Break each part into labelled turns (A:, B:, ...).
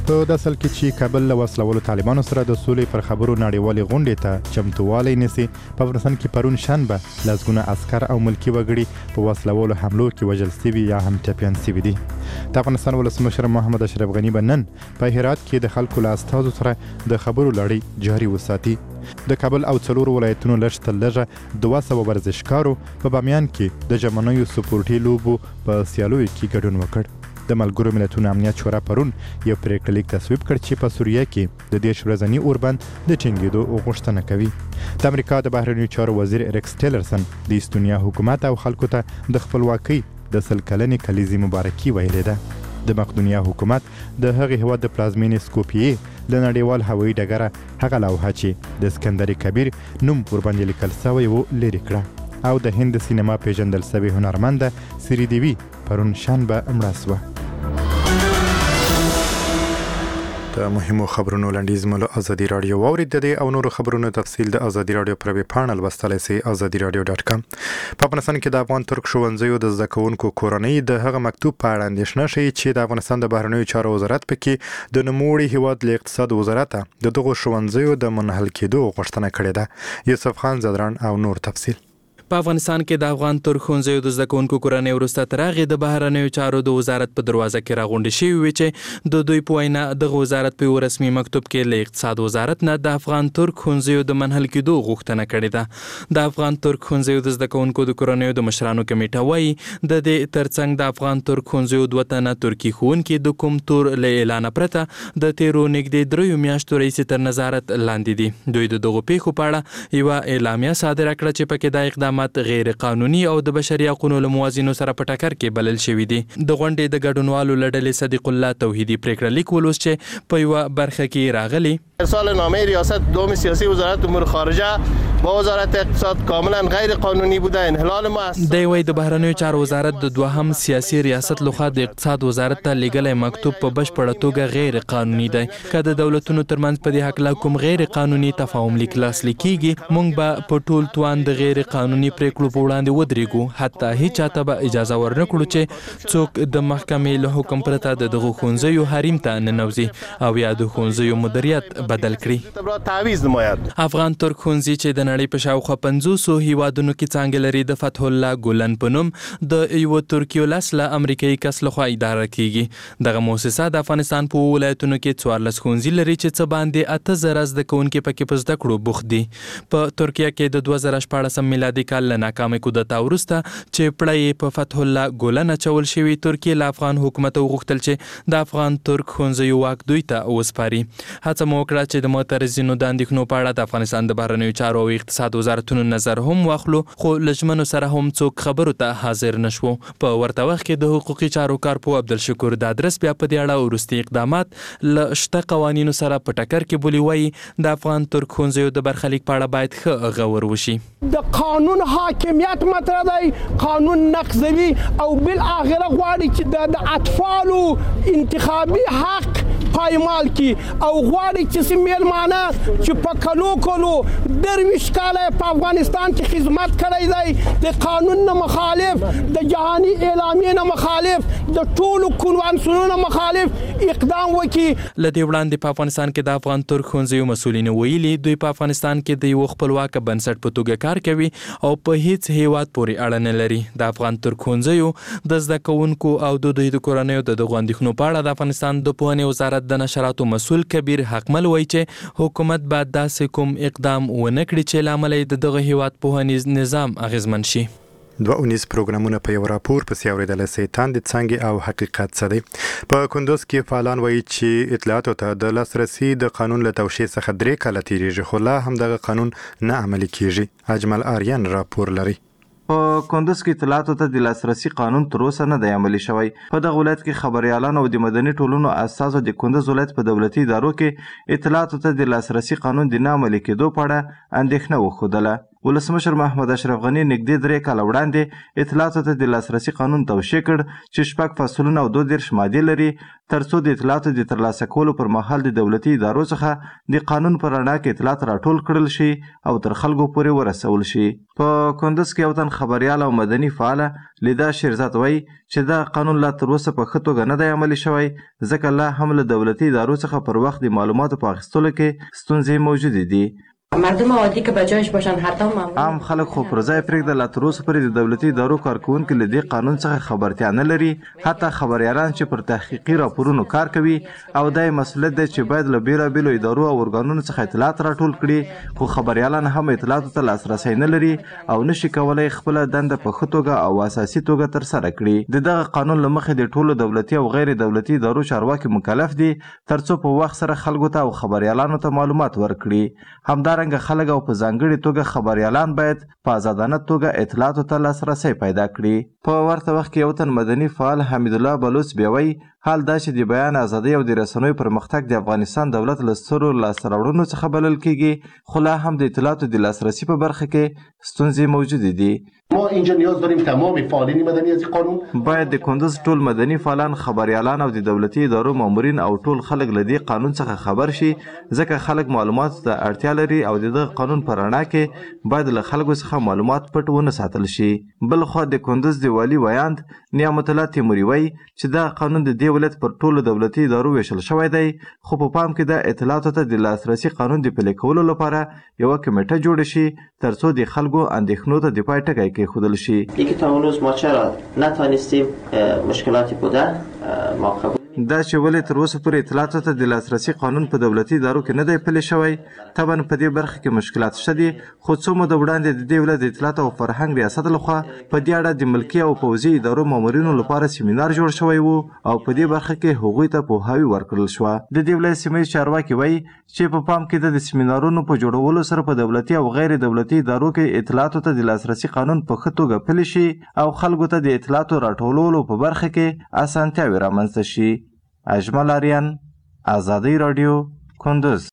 A: په داسې حال کې چې کابل له وسلوالو طالبانو سره د سولې پر خبرو نړیوالې غونډې ته چمتووالی نیسي، په افغانستان کې پرون شنبه لسګونه عسکر او ملکي وګړي په وسلوالو حملو کې وژل سوي یا هم ټپیان سوي دي. د افغانستان ولسمشر محمد اشرف غني به نن په هرات کې د خلکو له استازو سره د خبرو لړۍ جاري وساتي. د کابل او 4 ولایتونو لږ تر لږه 200 ورزشکارو په بامیان کې د ژمنیو سپورټي لوبو په سیالیو کې ګډون وکړ. د ملګرو ملتونو امنیت شورا پرون یو پریکړه لیک تصویب کړ چې په سوریه کې د 10 ورځني اوربند د ټینګېدو غوښتنه کوي. د امریکا د بهرنیو چارو وزیر ریکس ټیلرسن د استونیا حکومت او خلکو ته د خپلواکۍ د 100 کلنې کلیزې مبارکي ویلې ده. د مقدونیا حکومت د هغې هېواد د پلازمینې سکوپیې د نړیوال هوایي ډګره هغه لوحه چې د اسکندر کبیر نوم ورباندې لیکل سوی و لرې کړه او د هند سینما پیژندل سوې هنرمنده سری دیوی پرون شنبه مړه سوه. د مهمو خبرونو لنډیز مو له ازادي راډیو واورید. د دې او نورو خبرونو تفصیل د ازادي راډیو پر ویب پاڼه لوستلی سئ azadiراdio.com. په افغانستان کې د افغان ترک ښوونځیو د زده کوونکو کورنۍ د هغه مکتوب په اړه اندېښنه ښیي چې د افغانستان د بهرنیو چارو وزارت پکې د نوموړي هیواد له اقتصاد وزارت د دغو ښوونځیو د منحل کېدو غوښتنه کړې ده. یوسف خان زدران او نور تفصیل.
B: په افغانستان کې د افغان ترک ښوونځیو د زده کوونکو کورنۍ وروسته تر هغې د بهرنیو چارو د وزارت په دروازه کې راغونډې شوې وې چې د دوی په وینا دغه وزارت په یو رسمي مکتوب کې له اقتصاد وزارت نه د افغان ترک ښوونځیو د منحل کېدو غوښتنه کړې ده. د افغان ترک ښوونځیو د زده کوونکو د کورنیو د مشرانو کمیټه وایي د دې ترڅنګ د افغان ترک ښوونځیو 2 تنه ترکي ښوونکي د کوم تور له اعلانه پرته د تیرو نږدې 3 میاشتو راهیسې تر نظارت لاندې دي. دوی د دغو پیښو په اړه یوه اعلامیه صادره کړه چې پکې دا اقدامات غیر قانوني او د بشري حقوقو له موازینو سره په ټکر کې بلل شوي دي. د غونډې د ګډونوالو له ډلې صدیق الله توحیدی پریکړه لیک ولوست چې په یوه برخه کې راغلي
C: ارسال نامه ریاست دوم سیاسی وزارت امور خارجه با وزارت اقتصاد کاملا غیر قانونی بوده. انحلال ما است.
B: د وی د بهرنیو چارو وزارت د دوهم سیاسي ریاست لخوا د اقتصاد وزارت ته لیږلی مکتوب په بشپړه توګه غیر قانوني دی. که د دولتونو ترمنځ په دې هکله کوم غیر قانوني تفاهم لیک لاسلیک کیږي، موږ به په ټول توان د غیر قانوني پریکړو په وړاندې ودرېږو. حتی هیڅ چاته به اجازه ورنکړو چې څوک د محکمې له حکم پرته د دغو ښوونځیو حریم ته ننوځي او یا د ښوونځیو مدیریت بدل کړي. افغان ترک ښوونځي چې د نړۍ په شاوخوا 500 هیوادونو کې څانګې لري د فتح الله ګولن په نوم د یو ترکیو له امریکایي کس لخوا اداره کیږي. دغه مؤسسه د افغانستان په ولایتونو کې 14 ښوونځي لري چې څه باندې 8000 زده کوونکي پکې په زده کړو بوخت دي. په ترکیه کې د 2014 میلادي کال له ناکامې کودتا وروسته چې پړی په فتح الله ګولن اچول شوي، ترکیه له افغان حکومت وغوښتل چې د افغان ترک ښوونځیو واک دوی ته وسپاري. هڅه مو وکړه چې د معترضینو د اندېښنو په اړه د افغانستان د بهرنیو چارو او اقتصاد وزارتونو نظر هم واخلو، خو له ژمنو سره هم څوک خبرو ته حاضر نشو. په ورته وخت کې د حقوقي چارو کارپو عبدالشکور دادرس بیا په دې اړه وروستي اقدامات له شته قوانینو سره په ټکر کې بولي. وایي د افغان ترک ښوونځیو د برخلیک په اړه باید ښه غور وشي.
D: د قانون حاکمیت مطرح دی، قانون نقضوي او بالاخره غواړي چې د اطفالو انتخابي حق پایمال کی او غواړي چې میلمانه چې په کلو 20 کاله په افغانستان کې خدمت کړی دی، د قانون نه مخالف، د جهاني اعلامیې نه مخالف، د ټولو کنوانسیونونو مخالف اقدام وکړي.
B: لدې وړاندې په افغانستان کې د افغان ترک ښوونځیو مسؤلینو ویلي دوی په افغانستان کې د یو خپلواک بنسټ په توګه کار کوي او په هیڅ هیواد پورې اړه نه لري. د افغان ترک ښوونځیو د زده کوونکو او د دوی د کورنیو د دغو اندېښنو په اړه د افغانستان د پوهنې وزارت د نشراتو مسؤل کبیر حقمل وایي چې حکومت باید داسې کوم اقدام ونه کړي چې له امله د دغه هیواد پوهنیز نظام اغیزمن شي.
A: 2 پروګرامونه په یو راپور پسې اورېدلی سئ. تاندې څانګې او حقیقت څه دی؟ په کندوز کې فعالان وایي چې اطلاعاتو ته د لاسرسي د قانون له توشیح څخه 3 کاله تیریږي، خو لا هم دغه قانون نه عملي کیږي. اجمل آریان راپور لري.
E: په کندوز کې اطلاعاتو ته د لاسرسي قانون تر اوسه نه دی عملي شوی. په دغه ولایت کې خبریالان او د مدني ټولنو اساسو د کندوز ولایت په دولتي ادارو کې اطلاعاتو ته د لاسرسي قانون د نه عملي کېدو په اړه اندېښنه وښودله. ولسمشر محمد اشرف غني نږدې 3 کاله وړاندې اطلاعاتو ته د لاسرسي قانون توشیح کړ چې 6 فصلونه او 22 مادې لري ترڅو د اطلاعاتو د ترلاسه کولو پر مهال د دولتي ادارو څخه د قانون پر رڼا کې اطلاعات راټول کړل شي او تر خلکو پورې ورسول شي. په کندز کې یو تن خبريال او مدني فعال لیدا شیرزاد وایي چې دا قانون لا تر اوسه په ښه توګه نه دی عملي شوی ځکه لا هم له دولتي ادارو څخه پر وخت د معلوماتو په اخیستلو کې ستونزې موجودې دي.
F: مردم عادی که به جایش باشن حتی
E: عام خلک خو پر ځای پرېږده لا تر اوسه پورې د دولتي ادارو کارکوونکي له دې قانون څخه خبرتیا نه لري. حتی خبریالان چې پر تحقیقي راپورونو کار کوي او دا یې مسؤلیت دی چې باید له بېلابېلو ادارو او ارګانونو څخه اطلاعات راټول کړي خو خبریالان هم اطلاعاتو ته لاسرسی نه لري او نشي کولی خپله دنده په ښه توګه او اساسي توګه ترسره کړي. د دغه قانون له مخې د ټولو دولتي او غیر دولتي ادارو چارواکي مکلف دي ترڅو په وخت سره خلکو ته او خبریالانو ته معلومات ورکړي. همدارنګه خلک او په ځانګړې توګه خبریالان باید په آزادانه توګه اطلاعاتو ته لاسرسی پیدا کړي. په ورته وخت کې یو تن مدني فعال حمید الله بلوچ بیا وایي حال دا چې د بیان ازادۍ او د رسنیو پرمختګ د افغانستان دولت له سترو لاسته راوړنو څخه بلل کیږي خو لا هم د اطلاعاتو د لاسرسي په برخه کې ستونزې موجودې دي.
G: ما اینجا نیاز داریم تمام فعالین مدنی از این قانون
E: باید د کندز ټول مدني فعالان خبریالان او د دولتي ادارو مامورین او ټول خلک له دې قانون څخه خبر شي ځکه خلک معلوماتو ته اړتیا لري او د دغه قانون په رڼا کې باید له خلکو څخه معلومات پټ ونه ساتل شي. بل خو د کندز د والي ویاند نعمت الله تیموري وایي چې دا قانون د دې ولایت پر ټولو دولتي ادارو ویشل شوی دی خو په پام کې د اطلاعاتو ته د لاسرسي قانون د پلي کولو لپاره یوه کمیټه جوړه شي ترڅو د خلکو اندېښنو ته د پای ټکی کېښودل شي.
H: یکی تا اون روز ما چرا نتانستیم مشکلاتی بوده ما قبول
E: دا چې ولې تر اوسه پورې اطلاعاتو ته د لاسرسي قانون په دولتي ادارو کې نه دی پلی شوی طبعا په دې برخه کې مشکلات شته دي خو څو موده وړاندې د دې ولایت د اطلاعات او فرهنګ ریاست لخوا په دې اړه د ملکي او پوځي ادارو مامورینو لپاره سیمینار جوړ شوی و او په دې برخه کې هغوی ته پوهاوی ورکړل شوه. د دې ولایت سیمه چارواکي وایي چې په پام کې د سیمینارونو په جوړولو سره په دولتي او غیر دولتي ادارو کې اطلاعاتو ته د لاسرسي قانون په ښه توګه پلی شي او خلکو ته د اطلاعاتو راټولولو په برخه کې اسانتیاوې رامنځته شي. اجمل آریان آزادی رادیو کندز.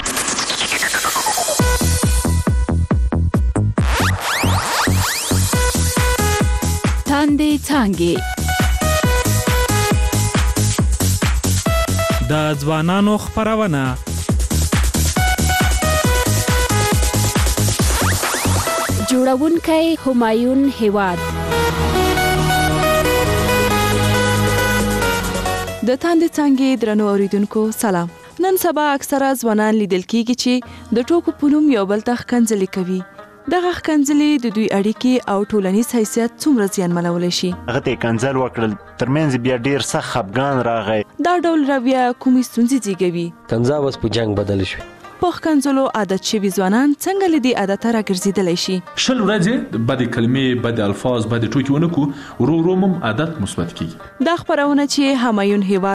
I: تاندې څانګې
J: د ځوانانو خپرونه
I: جوړونکی همایون هیواد.
K: د تاندې څانګې درنو اوریدونکو سلام. نن سبا اکثره ځوانان لیدل کیږي چې د ټوکو په نوم یو بل ته ښکنځلې کوي. دغه ښکنځلې د دوی اړیکې او ټولنیز حیثیت څومره زیانمنولی شي.
L: هغه ته یې کنځل وکړل ترمنځ بیا ډېر سخت خفګان راغی.
K: دا ډول رویه کومې ستونزې زیږوي؟
M: کنځا اوس په جنګ بدل شوی.
K: په ښکنځلو عادت شوي ځوانان څنګه له دې عادته راګرځېدلی شي؟
N: 20 ورځې بدې کلمې بدې الفاظ بدې ټوکې ونه کړو ورو ورو هم عادت مثبت کیږي.
K: دا خپرونه چې همایون هیواد